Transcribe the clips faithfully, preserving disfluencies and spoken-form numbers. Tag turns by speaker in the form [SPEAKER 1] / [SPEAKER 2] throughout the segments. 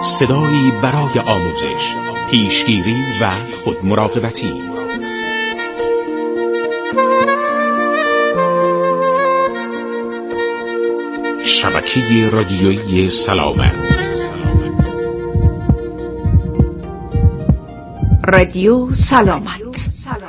[SPEAKER 1] صدایی برای آموزش، پیشگیری و خودمراقبتی. شبکه رادیویی سلامت،
[SPEAKER 2] رادیو سلامت.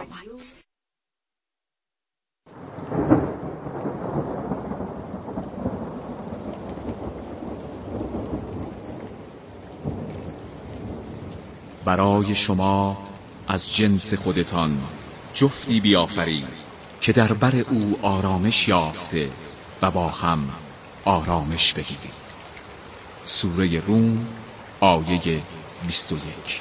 [SPEAKER 3] برای شما از جنس خودتان جفتی بیافرید که در بر او آرامش یافته و با هم آرامش بگیرید. سوره روم آیه بیست و یک.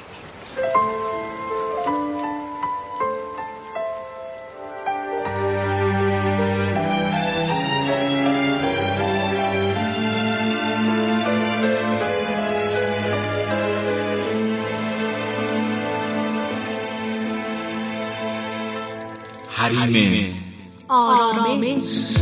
[SPEAKER 3] حریم
[SPEAKER 2] آرامش.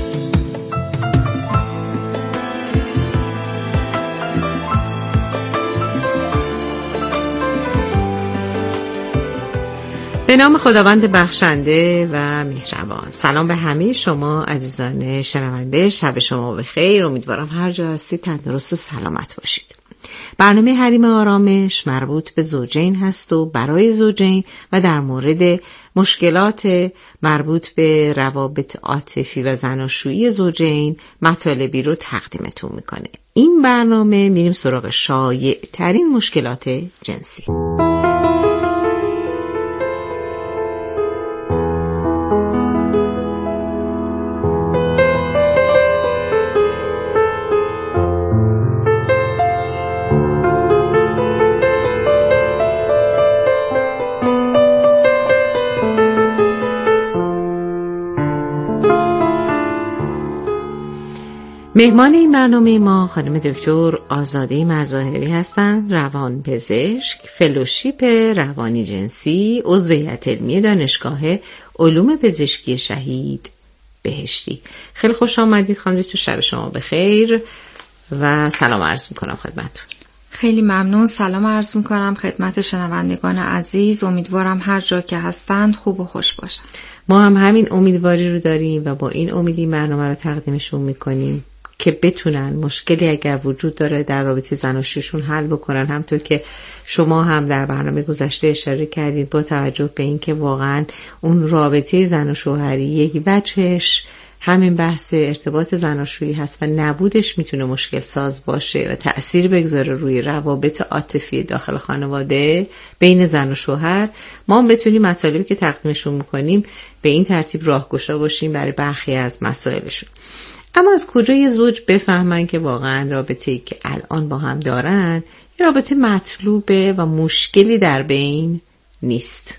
[SPEAKER 4] به نام خداوند بخشنده و مهربان. سلام به همه شما عزیزان شنونده، شب شما بخیر. امیدوارم هر جا هستید تندرست و سلامت باشید. برنامه حریم آرامش مربوط به زوجین هست و برای زوجین و در مورد مشکلات مربوط به روابط عاطفی و زناشویی زوجین مطالبی رو تقدیمتون میکنه. این برنامه میریم سراغ شایع ترین مشکلات جنسی. مهمان این برنامه ما خانم دکتر آزاده مظاهری هستند، روانپزشک، فلوشیپ روانی جنسی، عضو هیئت علمی دانشگاه علوم پزشکی شهید بهشتی. خیلی خوش آمدید خانم دکتر، شب شما بخیر و سلام عرض میکنم خدمتتون.
[SPEAKER 5] خیلی ممنون، سلام عرض میکنم خدمت شنوندگان عزیز. امیدوارم هر جا که هستند خوب و خوش باشند.
[SPEAKER 4] ما هم همین امیدواری رو داریم و با این امیدی برنامه رو تقدیمشون میکنیم که بتونن مشکلی اگر وجود داره در رابطه زناشوییشون حل بکنن. همونطور که شما هم در برنامه گذشته اشاره کردید، با توجه به اینکه واقعا اون رابطه زن و شوهری یک وجهش همین بحث ارتباط زناشویی هست و نبودش میتونه مشکل ساز باشه و تأثیر بگذاره روی روابط عاطفی داخل خانواده بین زن و شوهر. ما هم بتونیم مطالبی که تقدیمشون میکنیم به این ترتیب راهگشا باشیم برای برخی از مسائلشون. اما از کجا یه زوج بفهمن که واقعا رابطه‌ای که الان با هم دارن یه رابطه مطلوبه و مشکلی در بین نیست؟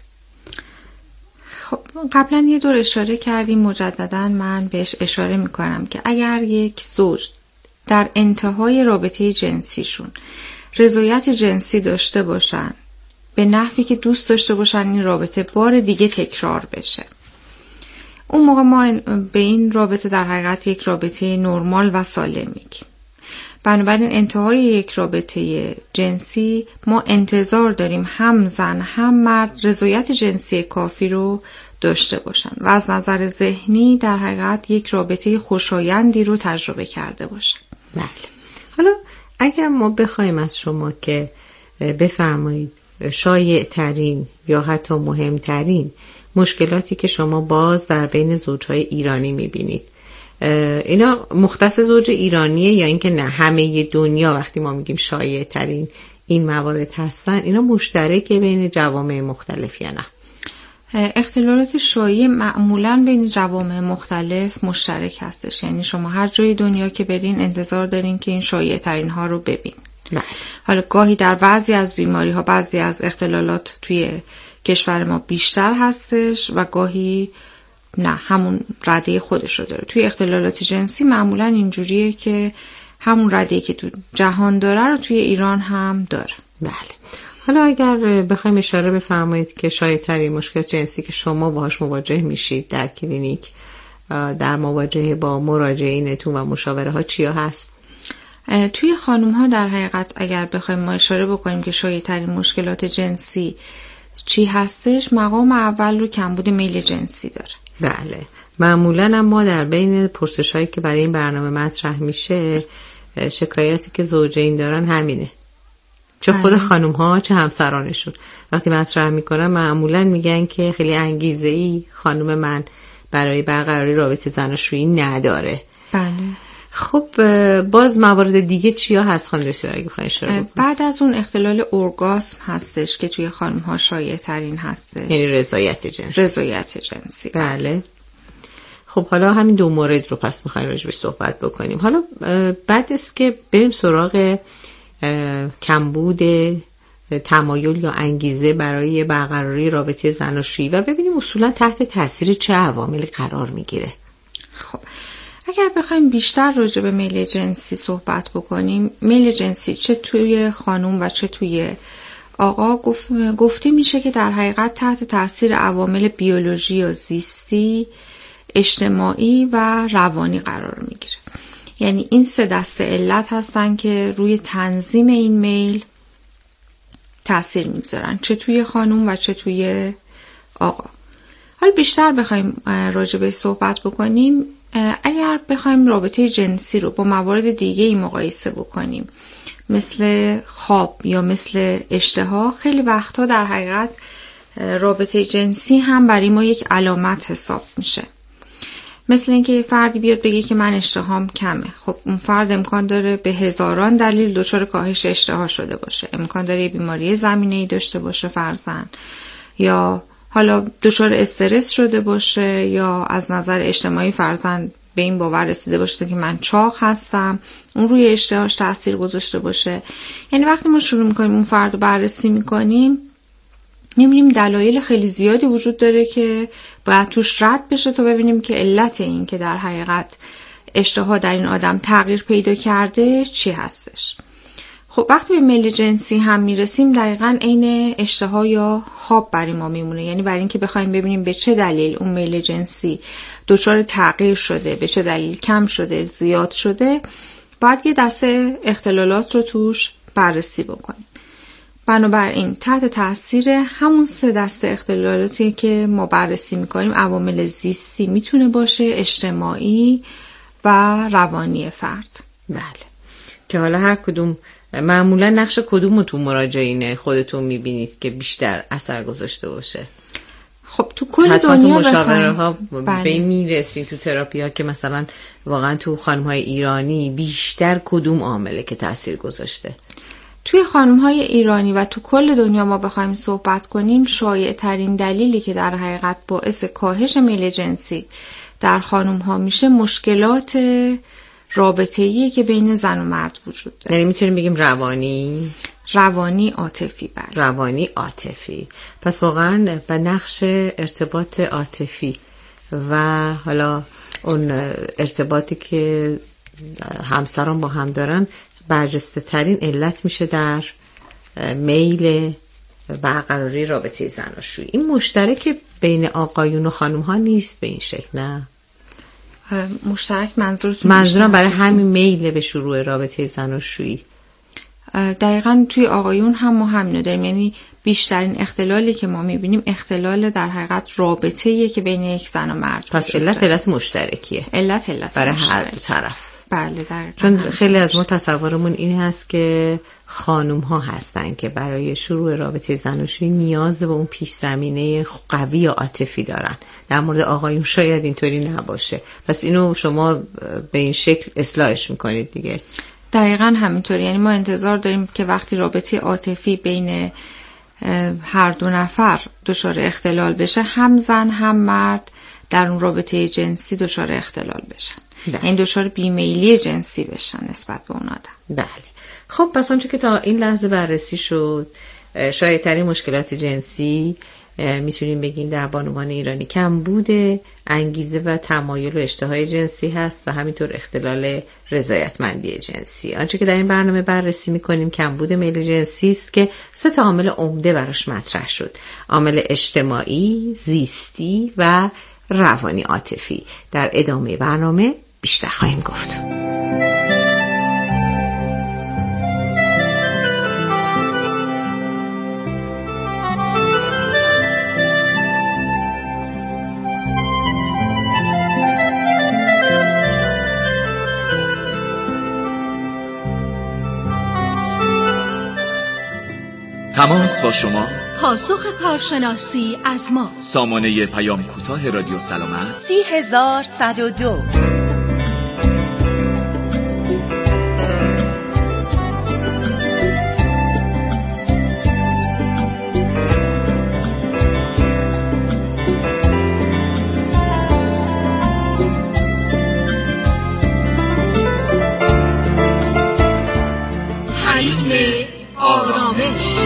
[SPEAKER 5] خب قبلا یه دور اشاره کردیم، مجددا من بهش اشاره میکنم که اگر یک زوج در انتهای رابطه جنسیشون رضایت جنسی داشته باشن به نحوی که دوست داشته باشن این رابطه بار دیگه تکرار بشه، اون موقع ما به این رابطه در حقیقت یک رابطه نرمال و سالم میگیم. بنابراین انتهای یک رابطه جنسی ما انتظار داریم هم زن هم مرد رضایت جنسی کافی رو داشته باشن و از نظر ذهنی در حقیقت یک رابطه خوشایندی رو تجربه کرده باشن.
[SPEAKER 4] بله. حالا اگر ما بخوایم از شما که بفرمایید شایع ترین یا حتی مهمترین مشکلاتی که شما باز در بین زوجهای ایرانی میبینید، اینا مختص زوج ایرانیه یا اینکه نه همه دنیا وقتی ما میگیم شایع ترین این موارد هستن، اینا مشترکه بین جوامع مختلف یا نه؟
[SPEAKER 5] اختلالات شایع معمولاً بین جوامع مختلف مشترک هستش، یعنی شما هر جای دنیا که برین انتظار دارین که این شایع ترین ها رو ببین.
[SPEAKER 4] بله.
[SPEAKER 5] حالا گاهی در بعضی از بیماری ها بعضی از اختلالات توی کشور ما بیشتر هستش و گاهی نه همون رده خودش رو داره. توی اختلالات جنسی معمولا اینجوریه که همون رده‌ای که تو جهان داره رو توی ایران هم داره.
[SPEAKER 4] بله. حالا اگر بخوایم اشاره بفرمایید که شایع‌ترین مشکل جنسی که شما باهاش مواجه میشید در کلینیک در مواجهه با مراجعینتون و مشاوره ها چیا هست؟
[SPEAKER 5] توی خانم ها در حقیقت اگر بخوایم ما اشاره بکنیم که شایع ترین مشکلات جنسی چی هستش، مقام اول رو کمبود میل جنسی داره.
[SPEAKER 4] بله، معمولا هم ما در بین پرسش هایی که برای این برنامه مطرح میشه شکایتی که زوجین دارن همینه، چه خود خانم ها چه همسرانشون وقتی مطرح میکنن معمولا میگن که خیلی انگیزه ای خانم من برای برقراری رابطه زناشویی نداره.
[SPEAKER 5] بله.
[SPEAKER 4] خب باز موارد دیگه چیا هست خانم دکتر اگه بخواید اشاره بکنید؟
[SPEAKER 5] بعد از اون اختلال ارگاسم هستش که توی خانم ها شایع ترین هستش،
[SPEAKER 4] یعنی رضایت جنسی.
[SPEAKER 5] رضایت جنسی.
[SPEAKER 4] بله. خب حالا همین دو مورد رو پس می‌خوایم راجع بهش صحبت بکنیم. حالا بعد است که بریم سراغ کمبود تمایل یا انگیزه برای برقراری رابطه زناشویی و ببینیم اصولا تحت تاثیر چه عواملی قرار میگیره.
[SPEAKER 5] خب اگر بخوایم بیشتر راجع به میل جنسی صحبت بکنیم، میل جنسی چه توی خانم و چه توی آقا گفت گفته میشه که در حقیقت تحت تاثیر عوامل بیولوژی یا زیستی، اجتماعی و روانی قرار میگیره. یعنی این سه دسته علت هستن که روی تنظیم این میل تأثیر میگذارن، چه توی خانم و چه توی آقا. حالا بیشتر بخوایم راجع به صحبت بکنیم، اگر بخوایم رابطه جنسی رو با موارد دیگه ای مقایسه بکنیم مثل خواب یا مثل اشتها، خیلی وقتا در حقیقت رابطه جنسی هم برای ما یک علامت حساب میشه. مثل اینکه فردی بیاد بگه که من اشتهام کمه، خب اون فرد امکان داره به هزاران دلیل دچار کاهش اشتها شده باشه، امکان داره بیماری زمینه‌ای داشته باشه فرضاً، یا حالا دچار استرس شده باشه، یا از نظر اجتماعی فرضاً به این باور رسیده باشه که من چاق هستم، اون روی اشتهاش تاثیر گذاشته باشه. یعنی وقتی ما شروع میکنیم اون فرد رو بررسی میکنیم میبینیم دلایل خیلی زیادی وجود داره که باید توش رد بشه تا ببینیم که علت این که در حقیقت اشتها در این آدم تغییر پیدا کرده چی هستش. خب وقتی به میل جنسی هم میرسیم دقیقاً عین اشتها یا خواب برای ما میمونه. یعنی برای اینکه بخوایم ببینیم به چه دلیل اون میل جنسی دچار تغییر شده، به چه دلیل کم شده، زیاد شده، باید یه دسته اختلالات رو توش بررسی بکنیم. بنابراین تحت تاثیر همون سه دسته اختلالاتی که ما بررسی میکنیم عوامل زیستی میتونه باشه، اجتماعی و روانی فرد.
[SPEAKER 4] بله، که حالا هر کدوم معمولا نقش کدوم تو مراجعین خودتون میبینید که بیشتر اثر گذاشته باشه؟
[SPEAKER 5] خب تو کل
[SPEAKER 4] حتما
[SPEAKER 5] دنیا
[SPEAKER 4] تو مشاوره ها
[SPEAKER 5] بله.
[SPEAKER 4] به این میرسین، تو تراپی ها که مثلا واقعا تو خانم های ایرانی بیشتر کدوم عامله که تاثیر گذاشته؟
[SPEAKER 5] توی خانم‌های ایرانی و تو کل دنیا ما بخوایم صحبت کنیم، شایع ترین دلیلی که در حقیقت باعث کاهش میل جنسی در خانم‌ها میشه مشکلات رابطه‌ای که بین زن و مرد وجود داره.
[SPEAKER 4] یعنی میتونیم بگیم روانی
[SPEAKER 5] روانی عاطفی. بله،
[SPEAKER 4] روانی عاطفی. پس واقعا به نقش ارتباط عاطفی و حالا اون ارتباطی که همسران با هم دارن برجسته ترین علت میشه در میل برقراری رابطه زناشویی. این مشترک بین آقایون و خانم ها نیست به این شکل؟ نه
[SPEAKER 5] مشترک منظورتون؟
[SPEAKER 4] منظورم برای همین میل به شروع رابطه زناشویی.
[SPEAKER 5] دقیقاً توی آقایون هم ما همینو داریم. یعنی بیشترین اختلالی که ما میبینیم اختلال در حقیقت رابطه‌ایه که بین یک زن و مرد.
[SPEAKER 4] پس علت علت مشترکیه.
[SPEAKER 5] علت علت
[SPEAKER 4] برای
[SPEAKER 5] مشترک.
[SPEAKER 4] هر دو طرف.
[SPEAKER 5] بله دقیقاً.
[SPEAKER 4] چون خیلی از ما تصورمون این هست که خانم ها هستن که برای شروع رابطه زناشویی نیاز به اون پیش زمینه قوی یا عاطفی دارن. در مورد آقایون شاید اینطوری نباشه. پس اینو شما به این شکل اصلاحش میکنید دیگه.
[SPEAKER 5] دقیقاً همینطوری. یعنی ما انتظار داریم که وقتی رابطه عاطفی بین هر دو نفر دچار اختلال بشه، هم زن هم مرد در اون رابطه جنسی دچار اختلال بشن.
[SPEAKER 4] بله.
[SPEAKER 5] این دچار بیمیلی جنسی بشن نسبت به اون آدم.
[SPEAKER 4] بله. خب پس آنچه که تا این لحظه بررسی شد، شاید ترین مشکلات جنسی میتونیم بگیم در بانوان ایرانی کمبود انگیزه و تمایل و اشتهای جنسی هست و همینطور اختلال رضایتمندی جنسی. آنچه که در این برنامه بررسی میکنیم کمبود میل جنسی است که سه تا عامل عمده براش مطرح شد: عامل اجتماعی، زیستی و روانی عاطفی. در ادامه برنامه بیشتر خواهیم گفت.
[SPEAKER 3] تماس با شما،
[SPEAKER 2] پاسخ کارشناسی از ما.
[SPEAKER 3] سامانه پیام کوتاه رادیو سلامت
[SPEAKER 2] سی هزار صد و دو. حریم آرامش.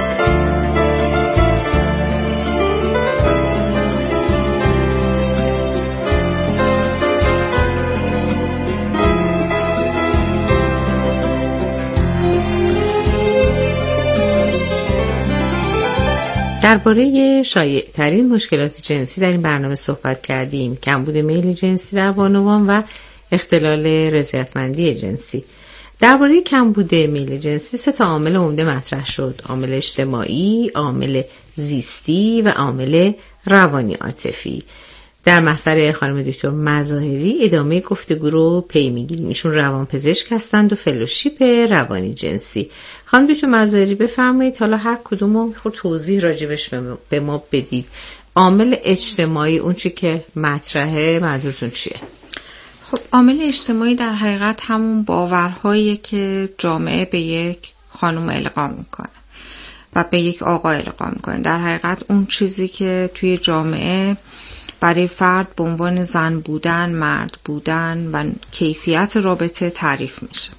[SPEAKER 4] درباره شایع ترین مشکلات جنسی در این برنامه صحبت کردیم: کمبود میل جنسی در بانوان و اختلال رضایتمندی جنسی. درباره کمبود میل جنسی سه تا عامل عمده مطرح شد: عامل اجتماعی، عامل زیستی و عامل روانی عاطفی. در محضر خانم دکتر مظاهری ادامه گفتگو رو پی میگیریم. ایشون روانپزشک هستند و فلوشیپ روانی جنسی. خانم دکتر مظاهری بفرمایید حالا هر کدوم رو خود توضیح راجبش به ما بدید. عامل اجتماعی، اون چی که مطرحه، منظورتون چیه؟
[SPEAKER 5] خب عامل اجتماعی در حقیقت همون باورهایی که جامعه به یک خانم القا میکنه و به یک آقا القا میکنه. در حقیقت اون چیزی که توی جامعه برای فرد به عنوان زن بودن، مرد بودن و کیفیت رابطه تعریف میشه.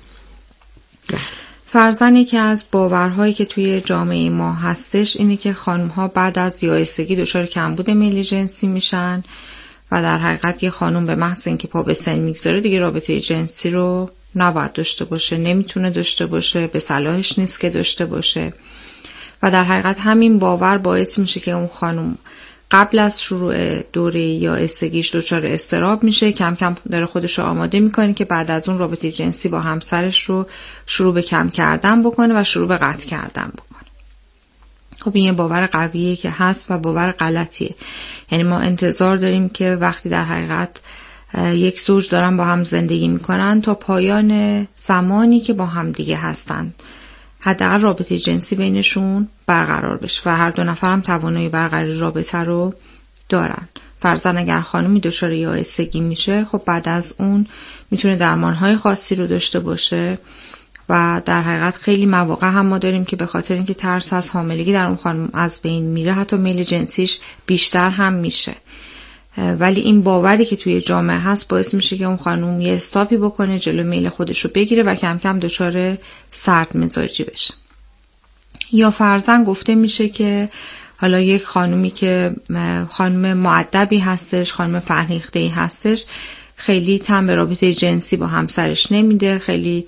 [SPEAKER 5] فرضاً که از باورهایی که توی جامعه ما هستش اینه که خانم‌ها بعد از یائسگی دچار کمبود میل جنسی میشن و در حقیقت یه خانم به محض اینکه پا به سن میگذاره دیگه رابطه جنسی رو نباید داشته باشه، نمیتونه داشته باشه، به صلاحش نیست که داشته باشه. و در حقیقت همین باور باعث میشه که اون خانم قبل از شروع دوره یائسگیش دچار اضطراب میشه، کم کم داره خودش رو آماده میکنه که بعد از اون رابطه جنسی با همسرش رو شروع به کم کردن بکنه و شروع به قطع کردن بکنه. خب این یه باور قویه که هست و باور غلطیه. یعنی ما انتظار داریم که وقتی در حقیقت یک زوج دارن با هم زندگی میکنن تا پایان زمانی که با هم دیگه هستن حداقل رابطه جنسی بینشون برقرار بشه و هر دو نفر هم توانایی برقراری رابطه رو دارن. فرضاً اگر خانمی دچار یائسگی میشه، خب بعد از اون میتونه درمانهای خاصی رو داشته باشه و در حقیقت خیلی مواقع هم ما داریم که به خاطر اینکه ترس از حاملگی در اون خانم از بین میره حتی میل جنسیش بیشتر هم میشه. ولی این باوری که توی جامعه هست باعث میشه که اون خانم یه استاپی بکنه، جلو میل خودش رو بگیره و کم کم دچار سرد مزاجی بشه. یا فرضاً گفته میشه که حالا یک خانومی که خانم مؤدبی هستش، خانم فرهیخته‌ای هستش، خیلی تن به رابطه جنسی با همسرش نمیده، خیلی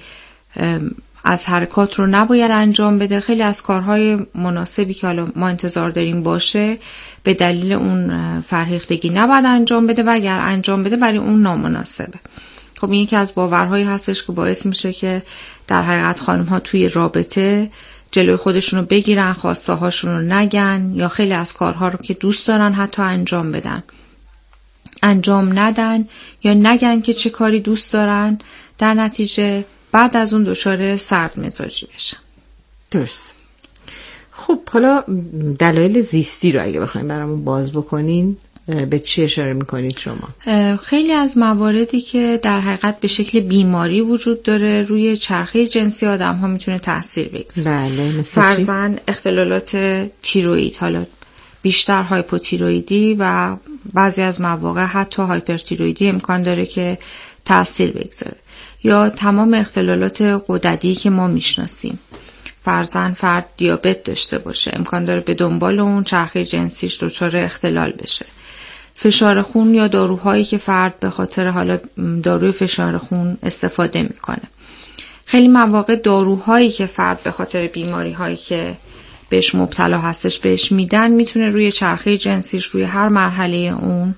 [SPEAKER 5] از حرکات رو نباید انجام بده، خیلی از کارهای مناسبی که حالا ما انتظار داریم باشه به دلیل اون فرهیختگی نباید انجام بده و اگر انجام بده برای اون نامناسبه. خب این یکی از باورهایی هستش که باعث میشه که در حقیقت خانم ها توی رابطه جلوی خودشون رو بگیرن، خواسته هاشون رو نگن یا خیلی از کارها رو که دوست دارن حتی انجام بدن انجام ندن یا نگن که چه کاری دوست دارن، در نتیجه بعد از اون دچار سرد مزاجی بشن.
[SPEAKER 4] درست. خب حالا دلایل زیستی رو اگه بخوایم برامون باز بکنین به چی اشاره میکنید شما؟
[SPEAKER 5] خیلی از مواردی که در حقیقت به شکل بیماری وجود داره روی چرخه جنسی آدم ها میتونه تأثیر بگذاره.
[SPEAKER 4] بله، مثل
[SPEAKER 5] فرضاً اختلالات تیروئید، حالا بیشتر هایپوتیروئیدی و بعضی از مواقع حتی هایپرتیروئیدی امکان داره که تأثیر بگذاره. یا تمام اختلالات غددی که ما میشناسیم. فرضاً فرد دیابت داشته باشه، امکان داره به دنبال اون چرخه جنسیش دچار اختلال بشه. فشار خون یا داروهایی که فرد به خاطر حالا داروی فشار خون استفاده میکنه. خیلی مواقع داروهایی که فرد به خاطر بیماری‌هایی که بهش مبتلا هستش بهش میدن میتونه روی چرخه جنسیش روی هر مرحله اون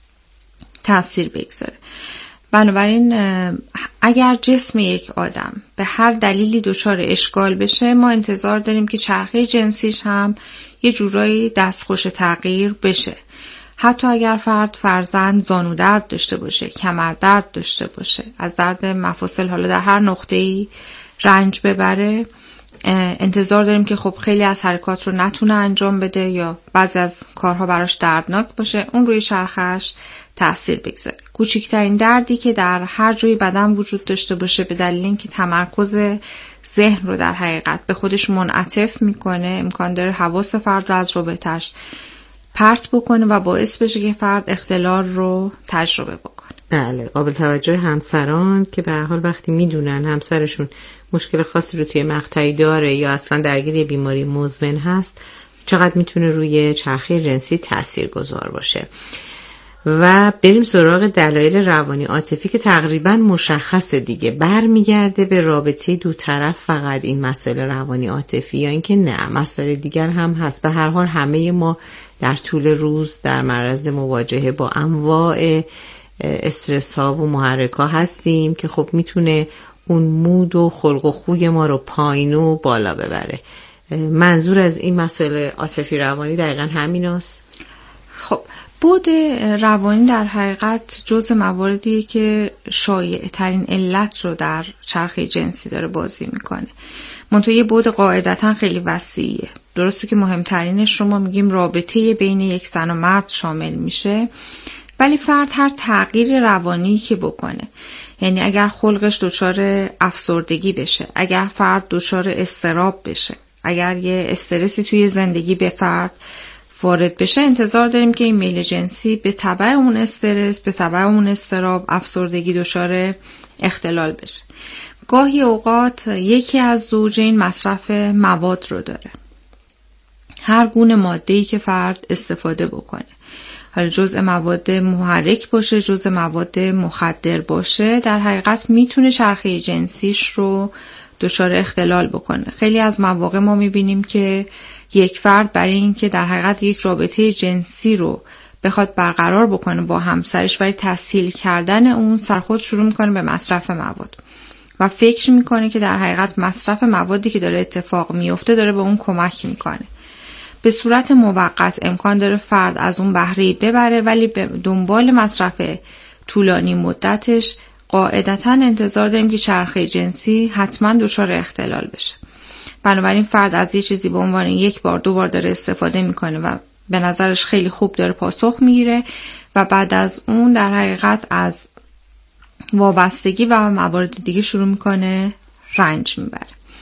[SPEAKER 5] تأثیر بگذاره. بنابراین اگر جسم یک آدم به هر دلیلی دچار اشکال بشه، ما انتظار داریم که چرخه جنسیش هم یه جورایی دستخوش تغییر بشه. حتی اگر فرد فرزند زانو درد داشته باشه، کمر درد داشته باشه، از درد مفاصل حالا در هر نقطه‌ای رنج ببره، انتظار داریم که خب خیلی از حرکات رو نتونه انجام بده یا بعضی از کارها براش دردناک باشه، اون روی چرخش تأثیر بگذاره. کوچکترین دردی که در هر جای بدن وجود داشته باشه به دلیل اینکه تمرکز ذهن رو در حقیقت به خودش منعطف میکنه، امکان داره حواس فرد رو از رابطه‌اش پرت بکنه و باعث بشه که فرد اختلال رو تجربه بکنه.
[SPEAKER 4] بله، قابل توجه همسران که به هر حال وقتی میدونن همسرشون مشکل خاصی رو توی مقطعی داره یا اصلا درگیر یه بیماری مزمن هست، چقدر میتونه روی چرخه جنسی تاثیرگذار باشه. و بریم سراغ دلایل روانی عاطفی که تقریبا مشخصه دیگه. برمیگرده به رابطه دو طرف فقط این مسائل روانی عاطفی یا اینکه نه مسائل دیگر هم هست؟ به هر حال همه ما در طول روز در معرض مواجهه با انواع استرس ها و محرک ها هستیم که خب میتونه اون مود و خلق و خوی ما رو پایین و بالا ببره. منظور از این مسائل عاطفی روانی دقیقا همین است؟
[SPEAKER 5] خب بود روانی در حقیقت جزء مواردیه که شایع ترین علت رو در چرخه جنسی داره بازی میکنه. منتها یه بود قاعدتا خیلی وسیعه. درسته که مهمترینش رو ما میگیم رابطه بین یک زن و مرد شامل میشه، ولی فرد هر تغییر روانی که بکنه، یعنی اگر خلقش دچار افسردگی بشه، اگر فرد دچار اضطراب بشه، اگر یه استرسی توی زندگی به فرد وارد بشه، انتظار داریم که این میل جنسی به تبع اون استرس، به تبع اون اضطراب، افسردگی دچار اختلال بشه. گاهی اوقات یکی از زوجین مصرف مواد رو داره، هر گونه ماده‌ای که فرد استفاده بکنه، حالا جزء مواد محرک باشه، جزء مواد مخدر باشه، در حقیقت میتونه چرخه جنسیش رو دچار اختلال بکنه. خیلی از مواقع ما میبینیم که یک فرد برای اینکه در حقیقت یک رابطه جنسی رو بخواد برقرار بکنه با همسرش، برای تسهیل کردن اون سرخود شروع میکنه به مصرف مواد و فکر میکنه که در حقیقت مصرف موادی که داره اتفاق میفته داره به اون کمک میکنه. به صورت موقت امکان داره فرد از اون بهره ببره، ولی به دنبال مصرف طولانی مدتش قاعدتاً انتظار داریم که چرخه جنسی حتما دچار اختلال بشه. بنابراین فرد از یه چیزی به عنوان یک بار دو بار داره استفاده میکنه و به نظرش خیلی خوب داره پاسخ میگیره و بعد از اون در حقیقت از وابستگی و موارد دیگه شروع میکنه رنج میبره.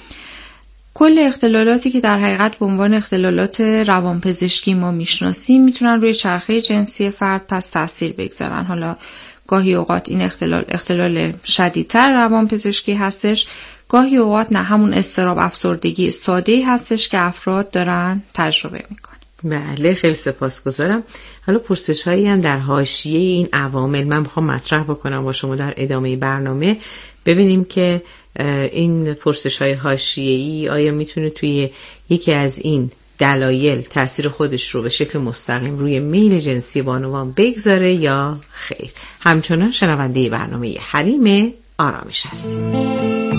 [SPEAKER 5] کل اختلالاتی که در حقیقت به عنوان اختلالات روانپزشکی ما میشناسیم میتونن روی چرخه جنسی فرد پس تاثیر بگذارن. حالا گاهی اوقات این اختلال اختلال شدیدتر روانپزشکی هستش، گاهی اوقات نه، همون اضطراب افسردگی ساده‌ای هستش که افراد دارن تجربه میکنن.
[SPEAKER 4] بله، خیلی سپاسگزارم. حالا پرسش هایی هم در حاشیه این عوامل من میخوام مطرح بکنم با شما در ادامه برنامه، ببینیم که این پرسش های حاشیه‌ای آیا میتونه توی یکی از این دلایل تأثیر خودش رو به شکل مستقیم روی میل جنسی بانوان بگذاره یا خیر. همچنان شنونده برنامه حریم آرامش هستیم.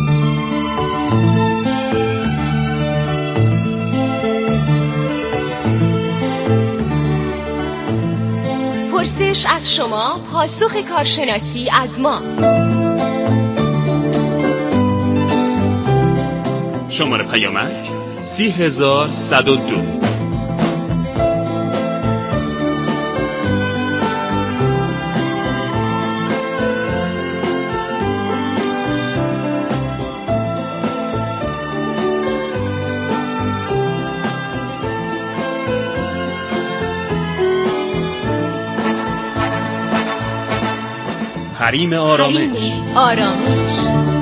[SPEAKER 2] پرسش از شما، پاسخ کارشناسی از ما.
[SPEAKER 6] شماره پیامک سی هزار صد و دو. حریم آرامش.
[SPEAKER 2] آرامش.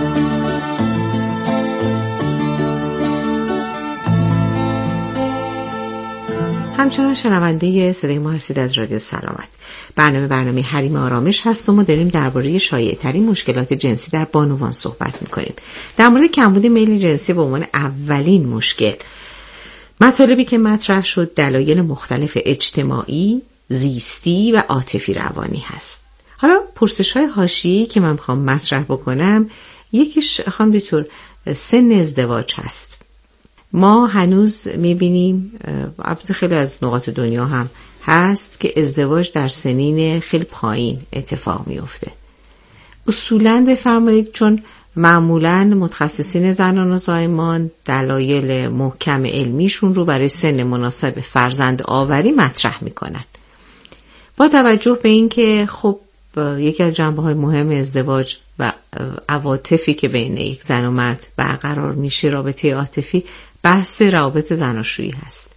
[SPEAKER 4] همچنان شنونده صدای ما هستید از رادیو سلامت. برنامه برنامه حریم آرامش هست و ما داریم درباره شایع‌ترین مشکلات جنسی در بانوان صحبت می‌کنیم. در مورد کمبود میل جنسی به عنوان اولین مشکل، مطالبی که مطرح شد دلایل مختلف اجتماعی، زیستی و عاطفی روانی هست. حالا پرسش‌های حاشیه‌ای که من می‌خوام مطرح بکنم، یکیش خانم دکتر سن ازدواج هست. ما هنوز می‌بینیم، البته خیلی از نقاط دنیا هم هست، که ازدواج در سنین خیلی پایین اتفاق میفته. اصولاً بفرمایید، چون معمولاً متخصصین زنان و زایمان دلایل محکم علمیشون رو برای سن مناسب فرزند آوری مطرح میکنن. با توجه به این که خب یکی از جنبه‌های مهم ازدواج و عواطفی که بین یک زن و مرد برقرار میشه، رابطه عاطفی، بحث روابط زناشویی هست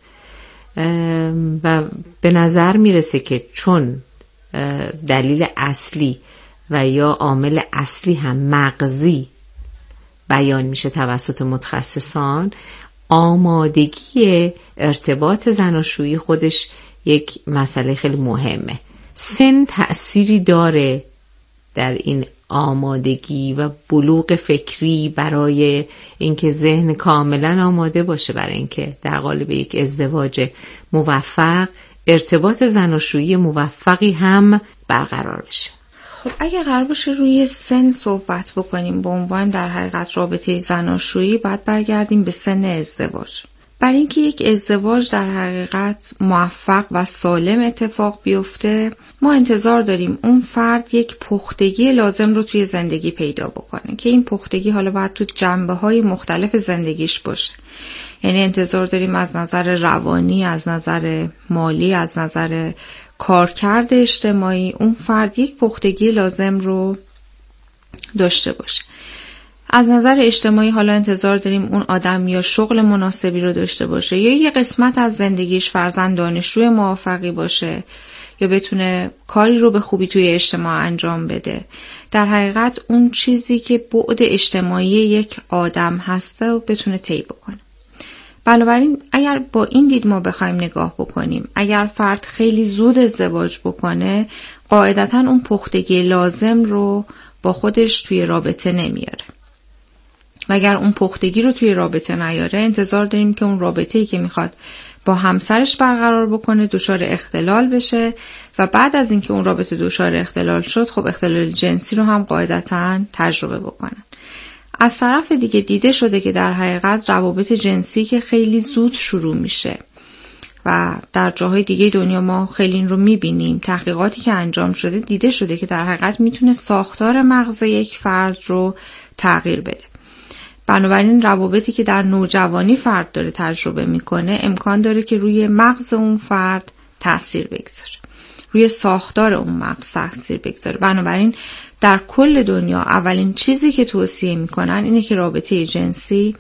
[SPEAKER 4] و به نظر میرسه که چون دلیل اصلی و یا عامل اصلی هم مغزی بیان میشه توسط متخصصان، آمادگی ارتباط زناشویی خودش یک مسئله خیلی مهمه. سن تأثیری داره در این آمادگی و بلوغ فکری برای اینکه ذهن کاملا آماده باشه برای اینکه در قالب یک ازدواج موفق ارتباط زناشویی موفقی هم برقرار بشه.
[SPEAKER 5] خب اگه قرار باشه روی سن صحبت بکنیم به عنوان در حقیقت رابطه زناشویی، باید برگردیم به سن ازدواج. برای اینکه یک ازدواج در حقیقت موفق و سالم اتفاق بیفته، ما انتظار داریم اون فرد یک پختگی لازم رو توی زندگی پیدا بکنه که این پختگی حالا باید تو جنبه‌های مختلف زندگیش باشه. یعنی انتظار داریم از نظر روانی، از نظر مالی، از نظر کارکرد اجتماعی اون فرد یک پختگی لازم رو داشته باشه. از نظر اجتماعی حالا انتظار داریم اون آدم یا شغل مناسبی رو داشته باشه یا یه قسمت از زندگیش فرضاً دانشجوی موفقی باشه یا بتونه کاری رو به خوبی توی اجتماع انجام بده. در حقیقت اون چیزی که بعد اجتماعی یک آدم هسته و بتونه طی بکنه. بنابراین اگر با این دید ما بخوایم نگاه بکنیم، اگر فرد خیلی زود ازدواج بکنه، قاعدتاً اون پختگی لازم رو با خودش توی رابطه نمیاره. و اگر اون پختگی رو توی رابطه نیاره، انتظار داریم که اون رابطه‌ای که میخواد با همسرش برقرار بکنه دچار اختلال بشه و بعد از اینکه اون رابطه دچار اختلال شد، خب اختلال جنسی رو هم قاعدتاً تجربه بکنن. از طرف دیگه دیده شده که در حقیقت روابط جنسی که خیلی زود شروع میشه و در جاهای دیگه دنیا ما خیلی این رو میبینیم، تحقیقاتی که انجام شده دیده شده که در حقیقت میتونه ساختار مغز یک فرد رو تغییر بده. بنابراین روابطی که در نوجوانی فرد داره تجربه میکنه امکان داره که روی مغز اون فرد تأثیر بگذاره، روی ساختار اون مغز تأثیر بگذاره. بنابراین در کل دنیا اولین چیزی که توصیه میکنن اینه که رابطه جنسی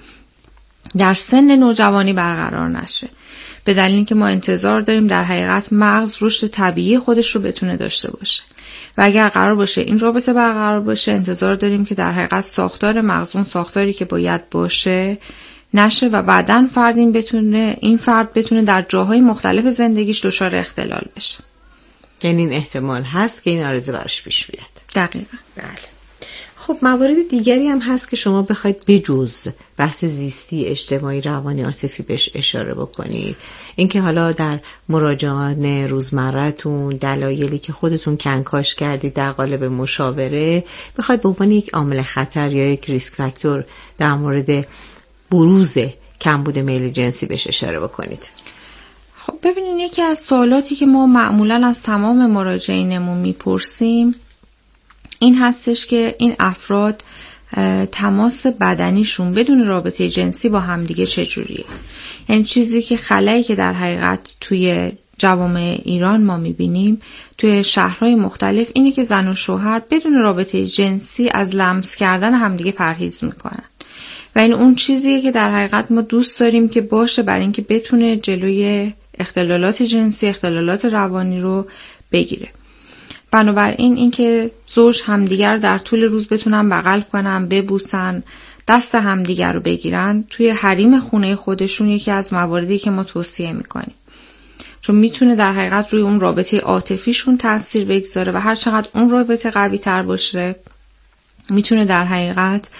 [SPEAKER 5] در سن نوجوانی برقرار نشه، به دلیل اینکه ما انتظار داریم در حقیقت مغز رشد طبیعی خودش رو بتونه داشته باشه و اگر قرار باشه این رابطه برقرار باشه، انتظار داریم که در حقیقت ساختار مغز اون ساختاری که باید باشه نشه و بعداً فرد این بتونه این فرد بتونه در جاهای مختلف زندگیش دچار اختلال بشه.
[SPEAKER 4] یعنی این احتمال هست که این آرزو براش پیش بیاد.
[SPEAKER 5] دقیقاً.
[SPEAKER 4] بله. خب موارد دیگری هم هست که شما بخواید بجز بحث زیستی، اجتماعی، روانی، عاطفی بهش اشاره بکنید. اینکه حالا در مراجعات روزمره‌تون دلایلی که خودتون کنکاش کردید در قالب مشاوره بخواید به عنوان یک عامل خطر یا یک ریسک فاکتور در مورد بروز کمبود میل جنسی بهش اشاره بکنید.
[SPEAKER 5] خب ببینید، یکی از سوالاتی که ما معمولاً از تمام مراجعینمون میپرسیم این هستش که این افراد تماس بدنیشون بدون رابطه جنسی با همدیگه چجوریه. یعنی چیزی که خلایی که در حقیقت توی جوامع ایران ما میبینیم توی شهرهای مختلف اینه که زن و شوهر بدون رابطه جنسی از لمس کردن همدیگه پرهیز میکنن و این اون چیزیه که در حقیقت ما دوست داریم که باشه برای اینکه بتونه جلوی اختلالات جنسی، اختلالات روانی رو بگیره. بنابراین اینکه زوج همدیگر در طول روز بتونن بغل کنن، ببوسن، دست همدیگر رو بگیرن توی حریم خونه خودشون یکی از مواردی که ما توصیه میکنیم، چون میتونه در حقیقت روی اون رابطه عاطفیشون تاثیر بگذاره و هر چقدر اون رابطه قوی تر باشه میتونه در حقیقت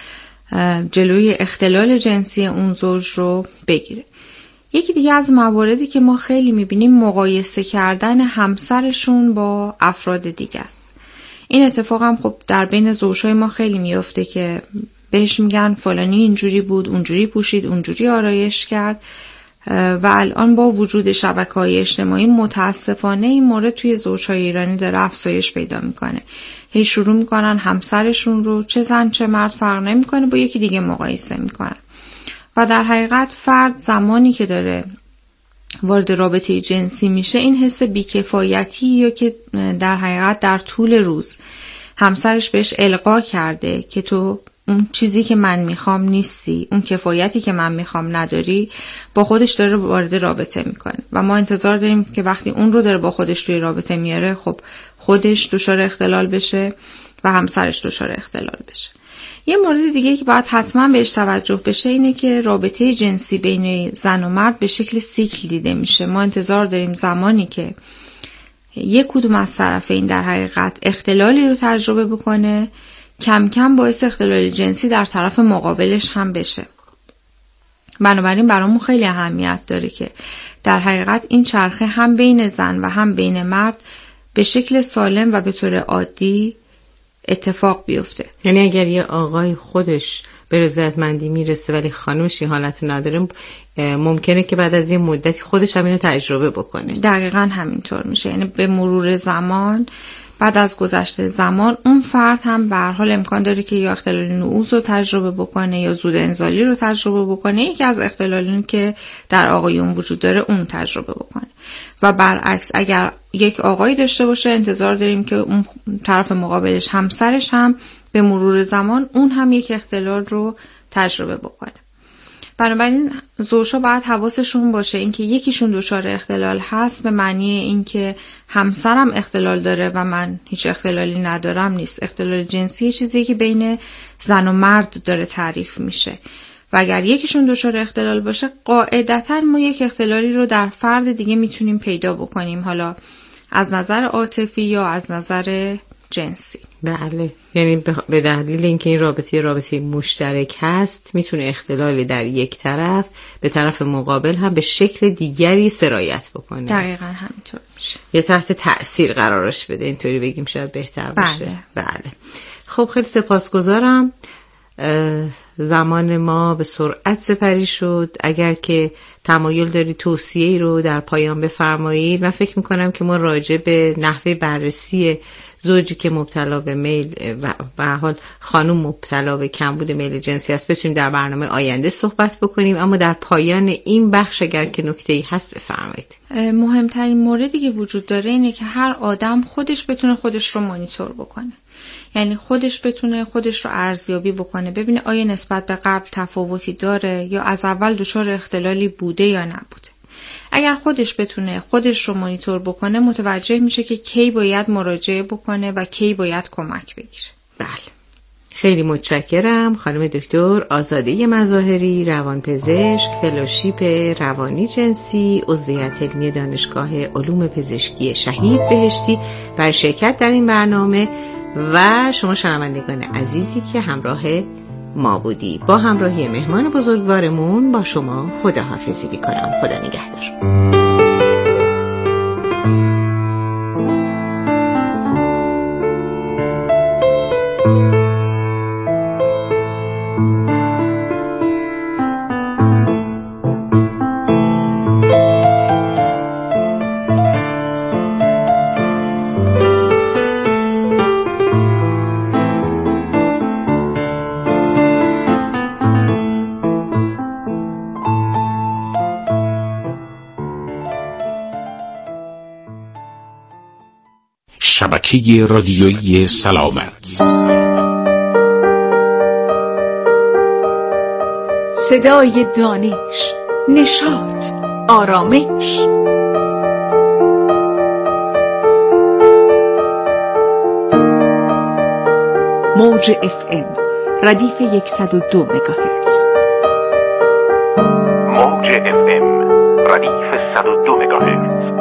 [SPEAKER 5] جلوی اختلال جنسی اون زوج رو بگیره. یکی دیگه از مواردی که ما خیلی میبینیم مقایسه کردن همسرشون با افراد دیگه است. این اتفاق هم خب در بین زوجهای ما خیلی میفته که بهش میگن فلانی اینجوری بود، اونجوری پوشید، اونجوری آرایش کرد و الان با وجود شبکه‌های اجتماعی متاسفانه این مورد توی زوجهای ایرانی داره افزایش پیدا میکنه. هی شروع میکنن همسرشون رو چه زن چه مرد فرق نمیکنه با یکی دیگه مقایسه میکنن و در حقیقت فرد زمانی که داره وارد رابطه جنسی میشه این حس بیکفایتی یا که در حقیقت در طول روز همسرش بهش القا کرده که تو اون چیزی که من میخوام نیستی، اون کفایتی که من میخوام نداری، با خودش داره وارد رابطه میکنه و ما انتظار داریم که وقتی اون رو داره با خودش توی رابطه میاره خب خودش دچار اختلال بشه و همسرش دچار اختلال بشه. یه مورد دیگه که باید حتما بهش توجه بشه اینه که رابطه جنسی بین زن و مرد به شکل سیکل دیده میشه. ما انتظار داریم زمانی که یک کدوم از طرفین در حقیقت اختلالی رو تجربه بکنه کم کم باعث اختلال جنسی در طرف مقابلش هم بشه. بنابراین برامون خیلی اهمیت داره که در حقیقت این چرخه هم بین زن و هم بین مرد به شکل سالم و به طور عادی اتفاق بیفته.
[SPEAKER 4] یعنی اگر یه آقای خودش به رضایتمندی میرسه ولی خانمش این حالت رو نداره ممکنه که بعد از یه مدتی خودش هم اینو تجربه بکنه.
[SPEAKER 5] دقیقاً همینطور میشه. یعنی به مرور زمان بعد از گذشت زمان اون فرد هم به هر حال امکان داره که یا اختلال نعوذ رو تجربه بکنه یا زود انزالی رو تجربه بکنه، یکی از اختلالایی که در آقایون وجود داره اون تجربه بکنه. و برعکس اگر یک آقایی داشته باشه انتظار داریم که اون طرف مقابلش همسرش هم به مرور زمان اون هم یک اختلال رو تجربه بکنه. بنابراین زوجها باید حواسشون باشه اینکه یکیشون دچار اختلال هست به معنی اینکه همسرم اختلال داره و من هیچ اختلالی ندارم نیست. اختلال جنسی چیزی که بین زن و مرد داره تعریف میشه و اگر یکیشون دچار اختلال باشه قاعدتاً ما یک اختلالی رو در فرد دیگه میتونیم پیدا بکنیم، حالا از نظر عاطفی یا از نظر جنسی.
[SPEAKER 4] بله، یعنی به دلیل اینکه این رابطه رابطه مشترک هست میتونه اختلالی در یک طرف به طرف مقابل هم به شکل دیگری سرایت بکنه.
[SPEAKER 5] دقیقاً همینطور میشه.
[SPEAKER 4] یا تحت تأثیر قرارش بده، اینطوری بگیم شاید بهتر باشه.
[SPEAKER 5] بله.
[SPEAKER 4] بله. خب خیلی سپاسگزارم. زمان ما به سرعت سپری شد. اگر که تمایل داری توصیه‌ای رو در پایان بفرمایید. من فکر میکنم که ما راجع به نحوه بررسی زوجی که مبتلا به میل و به حال خانم مبتلا به کمبود میل جنسی است بتونیم در برنامه آینده صحبت بکنیم، اما در پایان این بخش اگر که نکته‌ای هست بفرمایید.
[SPEAKER 5] مهمترین موردی که وجود داره اینه که هر آدم خودش بتونه خودش رو مانیتور بکنه. یعنی خودش بتونه خودش رو ارزیابی بکنه، ببینه آیا نسبت به قبل تفاوتی داره یا از اول دچار اختلالی بوده یا نبوده. اگر خودش بتونه خودش رو مانیتور بکنه متوجه میشه که کی باید مراجعه بکنه و کی باید کمک بگیره.
[SPEAKER 4] بله. خیلی متشکرم خانم دکتر آزاده مظاهری، روانپزشک، فلوشیپ روانی جنسی، عضویت علمی دانشگاه علوم پزشکی شهید بهشتی، برای شرکت در این برنامه و شما شنوندگان عزیزی که همراه ما بودید. با همراهی مهمان بزرگوارمون با شما خداحافظی می‌کنم. خدا نگهدار.
[SPEAKER 1] شبکه رادیویی سلامت،
[SPEAKER 7] صدای دانش، نشاط، آرامش. موج اف ام ردیف صد و دو مگاهرتز.
[SPEAKER 8] موج اف ام ردیف صد و دو مگاهرتز.